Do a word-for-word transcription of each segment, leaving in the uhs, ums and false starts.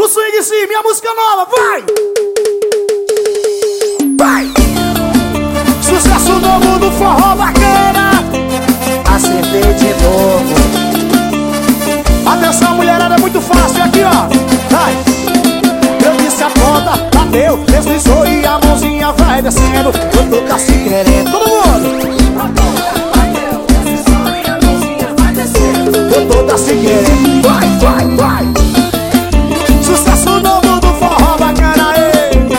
swing sim, minha música nova, vai! Vai! Sucesso novo do forró bacana. Acertei de novo. Atenção, mulherada, é muito fácil aqui, ó. Vai! Eu disse a ponta, bateu, deslizou e a mãozinha vai descendo. Eu tô tá se querendo, todo mundo! Eu tô tá se querendo, vai, vai, vai! Sucesso novo do forró bacana, ei!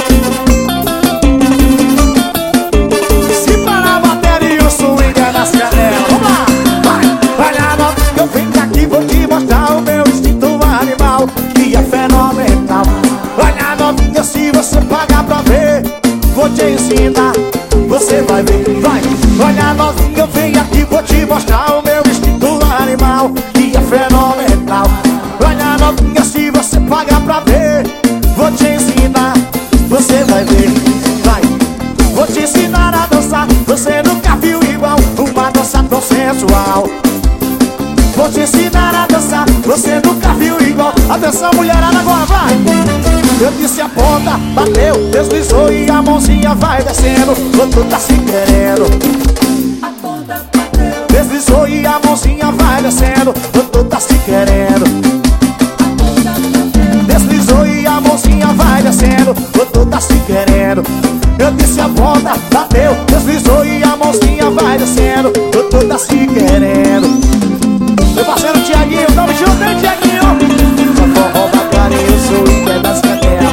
Se parar a bateria e o swing é nas canelas. Vamos lá, vai! Vai lá, novinha, eu venho aqui, vou te mostrar o meu instinto animal, que é fenomenal. Vai lá, novinha, se você pagar pra ver, vou te ensinar, você vai ver, vai! Olha, novinha, eu venho aqui, vou te mostrar o meu instinto animal, que é fenomenal. Olha, novinha, se você pagar pra ver, vou te ensinar, você vai ver, vai! Vou te ensinar a dançar, você nunca viu igual, uma dança tão sensual. Vou te ensinar a dançar, você nunca viu igual. Atenção, mulherada, agora vai! Eu disse a ponta, bateu, deslizou e a mãozinha vai descendo. Quando tá se querendo. A ponta bateu, deslizou e a mãozinha vai descendo. Quando tá se querendo. A ponta bateu, deslizou e a mãozinha vai descendo. Quando tá se querendo. Eu disse a ponta, bateu, deslizou e a mãozinha vai descendo. Quando tá se querendo. Meu parceiro Tiaguinho, tamo junto, hein, Tiaguinho? Só forró bacana e eu sou o pé das canelas.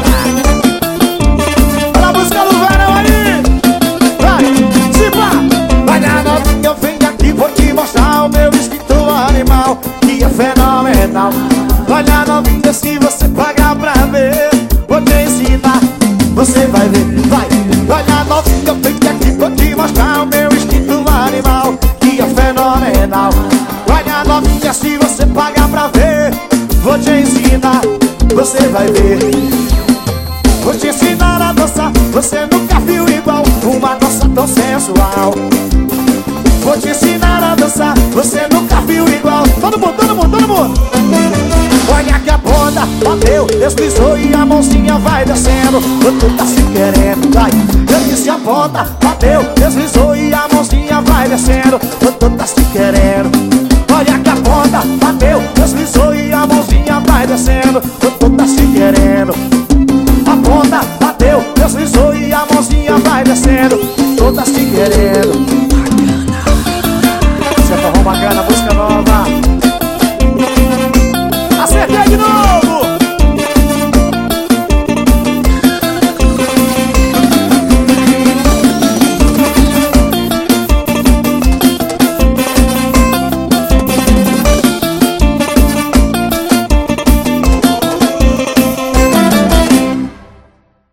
Olha a música do verão aí. Vai, se pá. Vai na novinha, eu venho aqui, vou te mostrar o meu instinto animal, que é fenomenal. Olha, novinha, se você pagar pra ver, vou te ensinar, você vai ver, vai. Olha, novinha, eu venho aqui, vou te mostrar o meu instinto animal, que é fenomenal. Olha, novinha, se você pagar pra ver, vou te ensinar, você vai ver. Vou te ensinar a dançar, você nunca viu igual, uma dança tão sensual. Vou te ensinar a dançar, você nunca viu igual. Todo mundo, todo mundo, todo mundo. Olha que a ponta bateu, deslizou e a mãozinha vai descendo. Quando tá se querendo, vai. Eu disse a ponta bateu, deslizou e a mãozinha vai descendo. Quando tá se querendo.